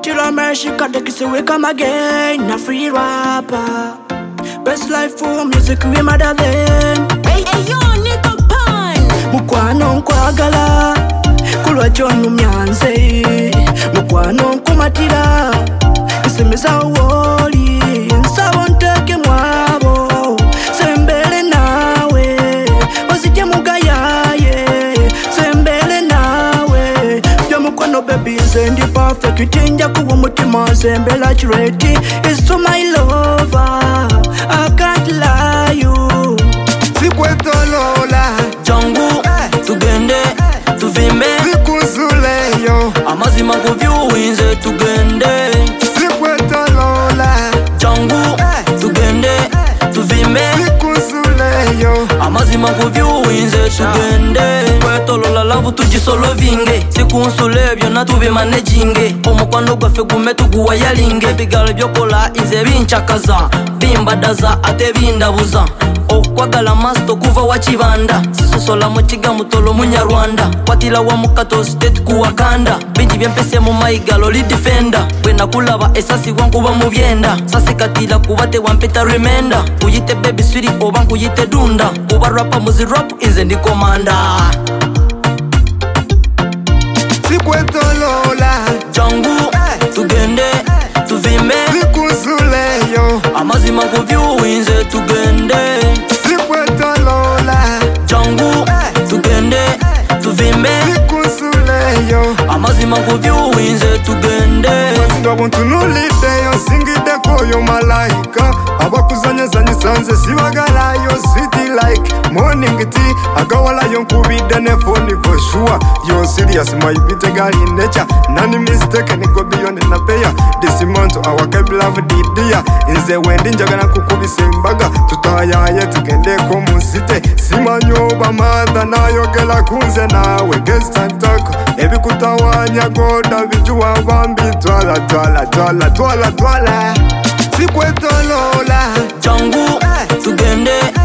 Chila Mershika, the kiss we come again. A free rapper. Best life for music, we mother then. Hey, yo, Nico Pan. Mukwano nkwagala kulwa John Myanze. Mukwano nkumatira isemeza woli. Nsabo nteke mwabo sembele nawe ozije mugayaye sembele nawe byo mukwano baby zendi perfect tinja kuwa mutima sembela chireti is to my lover I can't lie you Sikwetolola Jangu tugende tuvimbe Sikuzuleyo amazima kuvyuwinze tugende Sikwetolola Jangu tugende tuvimbe Sikuzuleyo amazima kuvyuwinze tugende kwetolola lavu tugisolovinge sikunsule byonna tubimanejinge omukwano gwaffe gume tuguwayalinge ebigalo byokola inze binchakaza bimbadaza ate bindabuza okwagala masto kuva wakibanda sisosola mukiga mutolo munyarwanda kwatila wa mukato state kuwakanda bingi byempese mu maigalo li defender bwena kulaba esasi wankuba mu byenda sasikatila kuba tewampeta remenda kuyite baby sweet oba nkuyite dunda kuba rapa muzi rap inze ndi komanda Sikwetolola Jangu tugende tuvimbe Sikuzuleyo amazima kuvyuwinze tugende Sikwetolola Jangu tugende tuvimbe Sikuzuleyo amazima kuvyuwinze tugende Mazinga buntunuliddeyo nsingiddekoyo malayika abakuzanyazanyisa nze sibagalayo city like morning tea agawalayo nkubidde ne phone for sure you're serious my bitegali nature nani mistake niko beyond na payer this month our cable love didia nze wendi njagala kukubisa embaga tutayaye tugendeko mu city simanyoba madha nayogela kunze nawe guest and talk ebikutawanya goda bijuwa bambi twala twala twala twala twala Sikwetolola Jangu tugende